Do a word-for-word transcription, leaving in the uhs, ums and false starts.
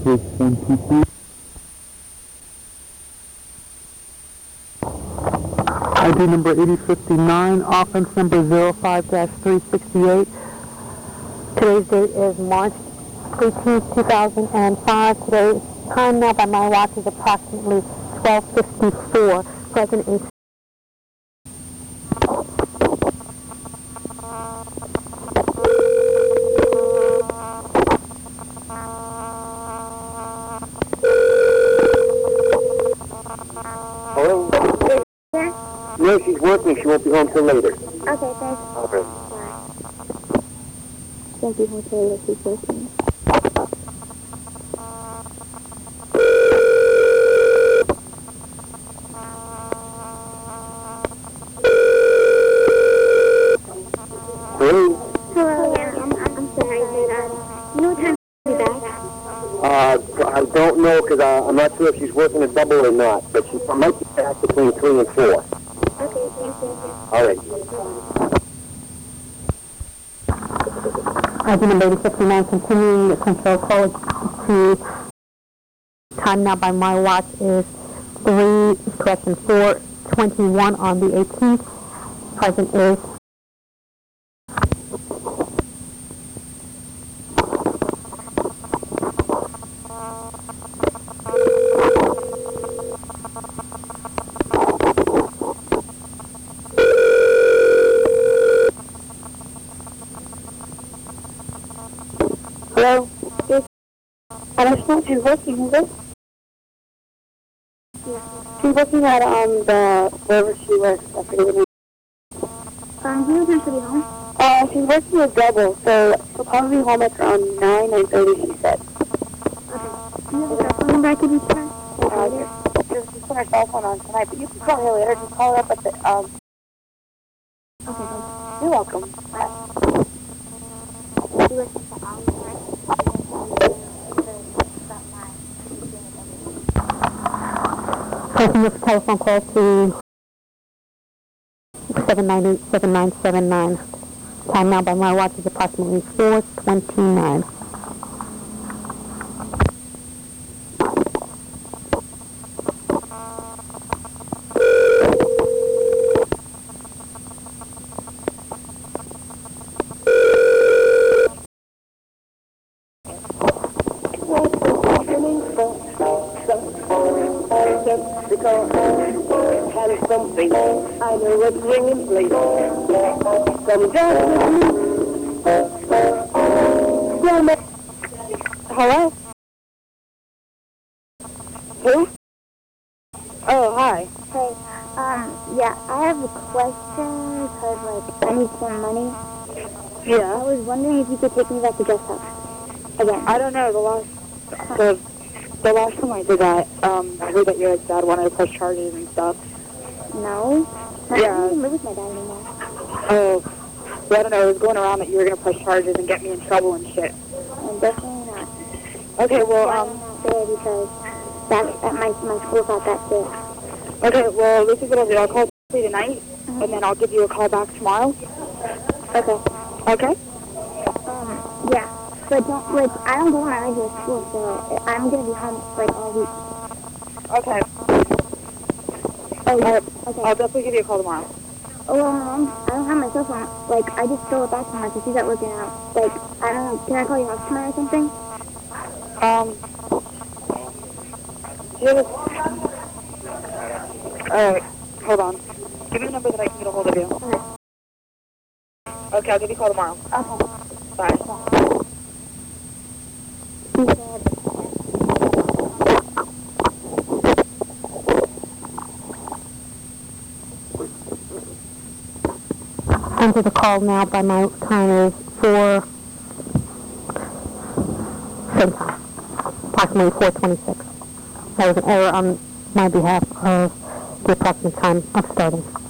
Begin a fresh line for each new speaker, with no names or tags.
Test one, two, three. I D number eighty fifty-nine, offense number zero five dash three sixty-eight. Today's date is March eighteenth, two thousand five. Today's time now by my watch is approximately twelve fifty-four. Present is
Hello?
Yeah?
No, she's working. She won't be home till later.
Okay, thanks.
Okay.
Bye. Thank you for saying that she's working.
Hello?
Hello, yeah, I'm, I'm sorry, but, um, you know what time she'll be back?
Uh, I don't know because uh, I'm not sure if she's working a double or not, but she might be back between three and four.
Okay, thank you.
All right.
I D number eighty fifty-nine, continuing the control code to time now by my watch is three, correction, four twenty-one on the eighteenth. Present is
Hello? Yes. I don't know if she's working, is it? Yeah. She's working at, um, the, wherever she works, I forget what it is. Um, do you know when she'll be home? Uh, she's working a double, so she'll probably be home at around nine, nine thirty, she said. Okay. Do you have a cell phone number I could reach her? Uh, just, just, just put her cell phone on tonight, but you can call her later. Just call her up at the, um... Okay, thanks. You're welcome. Bye. She works at the hours, right?
taking this telephone call to seven nine eight, seven nine seven nine. Time now by my watch is approximately four twenty-nine.
Something I know it's ringing, please. Come dance with me. Yeah, ma- Hello? Who? Oh, hi.
Hey, um, yeah, I have a question because, like, I need some money. I
Yeah.
was wondering if you could take me back to Guest House again.
I don't know, the last, the, the last time I did that, um, I heard that your dad wanted to press charges and stuff.
No? I
Yeah.
don't even live with my dad anymore.
Oh, well, I don't know, it was going around that you were going to press charges and get me in trouble and shit.
I'm definitely not.
Okay, well,
Yeah,
um,
I'm not there because that's at my, my school thought that's it.
okay, well, this is what I'll do. I'll call you tonight,
Mm-hmm.
and then I'll give you a call back tomorrow.
Okay.
Okay?
Um, yeah. But don't, like, I don't go to my regular school, so I'm going to be home, like, all week.
Okay.
Oh, yeah.
Alright,
Okay.
I'll definitely give you a call tomorrow.
Oh, well, Mom, I don't have my cell phone. Like, I just stole it back from her, so she's at working out. Like, I don't know, can I call your house tomorrow or something?
Um, do you have a... Alright, hold on. Give me a number that I can get a hold of you.
Okay.
Okay, I'll give you a call tomorrow.
Okay.
Bye.
She said...
Enter the call now by my time is four, same time, approximately four twenty-six. That was an error on my behalf of the approximate time of starting.